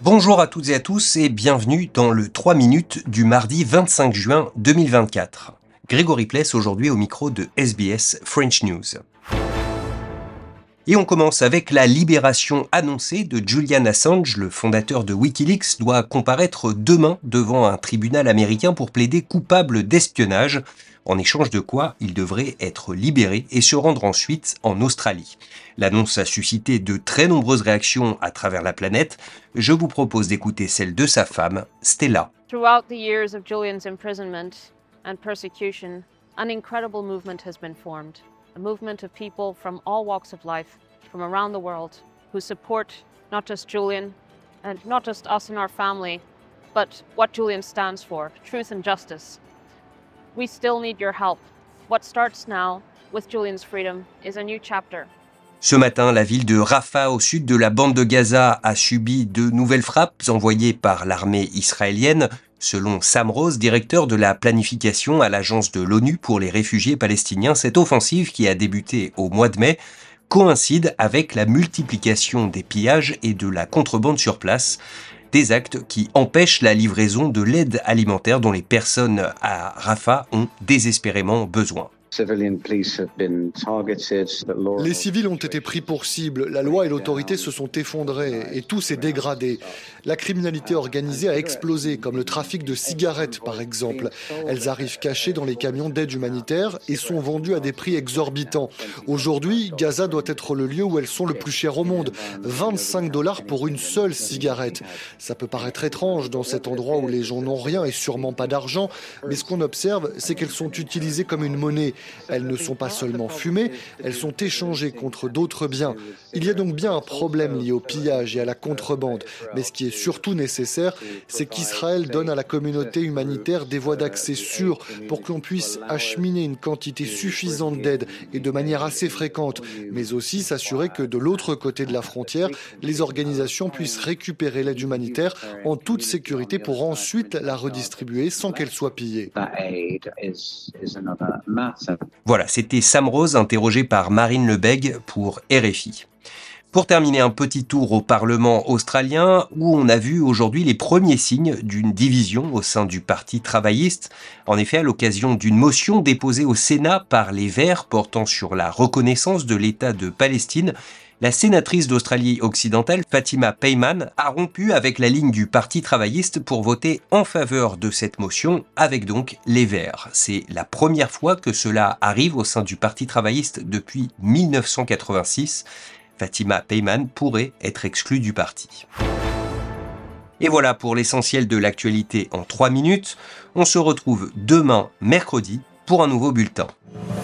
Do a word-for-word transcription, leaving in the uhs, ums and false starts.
Bonjour à toutes et à tous et bienvenue dans le trois minutes du mardi vingt-cinq juin deux mille vingt-quatre. Grégory Pless aujourd'hui au micro de S B S French News. Et on commence avec la libération annoncée de Julian Assange, le fondateur de Wikileaks, doit comparaître demain devant un tribunal américain pour plaider coupable d'espionnage, en échange de quoi il devrait être libéré et se rendre ensuite en Australie. L'annonce a suscité de très nombreuses réactions à travers la planète. Je vous propose d'écouter celle de sa femme, Stella. Throughout the years of Julian's imprisonment and persecution, an incredible movement has been formed. A movement of people from all walks of life, from around the world, who support not just Julian and not just us and our family, but what Julian stands for, truth and justice. We still need your help. What starts now with Julian's freedom is a new chapter. Ce matin, la ville de Rafah, au sud de la bande de Gaza, a subi de nouvelles frappes envoyées par l'armée israélienne. Selon Sam Rose, directeur de la planification à l'agence de l'ONU pour les réfugiés palestiniens, cette offensive qui a débuté au mois de mai coïncide avec la multiplication des pillages et de la contrebande sur place. Des actes qui empêchent la livraison de l'aide alimentaire dont les personnes à Rafah ont désespérément besoin. Les civils ont été pris pour cible, la loi et l'autorité se sont effondrées et tout s'est dégradé. La criminalité organisée a explosé, comme le trafic de cigarettes par exemple. Elles arrivent cachées dans les camions d'aide humanitaire et sont vendues à des prix exorbitants. Aujourd'hui, Gaza doit être le lieu où elles sont le plus chères au monde. vingt-cinq dollars pour une seule cigarette. Ça peut paraître étrange dans cet endroit où les gens n'ont rien et sûrement pas d'argent, mais ce qu'on observe, c'est qu'elles sont utilisées comme une monnaie. Elles ne sont pas seulement fumées, elles sont échangées contre d'autres biens. Il y a donc bien un problème lié au pillage et à la contrebande. Mais ce qui est surtout nécessaire, c'est qu'Israël donne à la communauté humanitaire des voies d'accès sûres pour que l'on puisse acheminer une quantité suffisante d'aide et de manière assez fréquente, mais aussi s'assurer que de l'autre côté de la frontière, les organisations puissent récupérer l'aide humanitaire en toute sécurité pour ensuite la redistribuer sans qu'elle soit pillée. Voilà, c'était Sam Rose interrogé par Marine Lebègue pour R F I. Pour terminer, un petit tour au Parlement australien où on a vu aujourd'hui les premiers signes d'une division au sein du Parti travailliste. En effet, à l'occasion d'une motion déposée au Sénat par les Verts portant sur la reconnaissance de l'État de Palestine, la sénatrice d'Australie occidentale, Fatima Payman, a rompu avec la ligne du Parti travailliste pour voter en faveur de cette motion, avec donc les Verts. C'est la première fois que cela arrive au sein du Parti travailliste depuis mille neuf cent quatre-vingt-six. Fatima Payman pourrait être exclue du parti. Et voilà pour l'essentiel de l'actualité en trois minutes. On se retrouve demain, mercredi, pour un nouveau bulletin.